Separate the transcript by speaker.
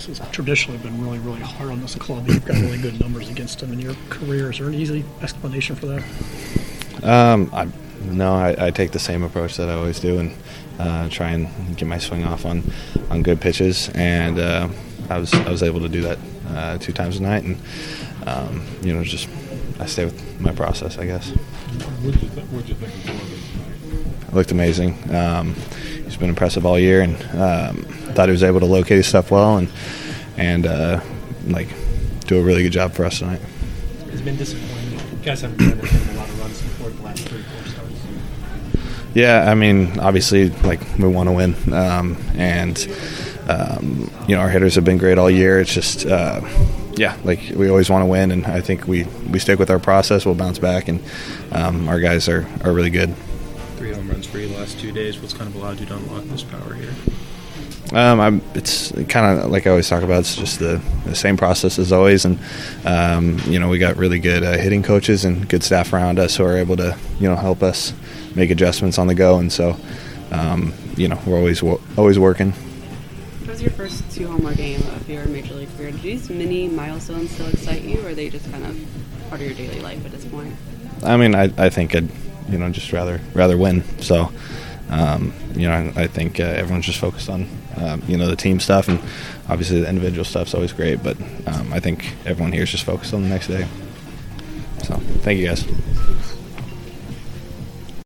Speaker 1: has traditionally been really, really hard on this club. You've got really good numbers against them in your career. Is there an easy explanation for that?
Speaker 2: I take the same approach that I always do and try and get my swing off on good pitches. And I was able to do that 2 times a night. And, just I stay with my process, I guess.
Speaker 3: What did you think of Corbin?
Speaker 2: It looked amazing. He's been impressive all year, and thought he was able to locate his stuff well and do a really good job for us tonight.
Speaker 4: It's been disappointing. You guys haven't been able to get a lot of runs before the last 3 or 4 starts.
Speaker 2: Yeah, I mean, obviously, we want to win, our hitters have been great all year. It's just, we always want to win, and I think we stick with our process. We'll bounce back, and our guys are really good.
Speaker 4: 3 home runs for you the last 2 days. What's kind of allowed you to unlock this power here?
Speaker 2: It's kind of like I always talk about. It's just the same process as always, and we got really good hitting coaches and good staff around us who are able to help us make adjustments on the go, and so we're always working.
Speaker 5: What was your first 2-homer game of your major league career? Do these mini milestones still excite you, or are they just kind of part of your daily life at this point?
Speaker 2: I mean, I think I'd just rather win. So, I think everyone's just focused on the team stuff, and obviously the individual stuff's always great. But I think everyone here is just focused on the next day. So, thank you guys.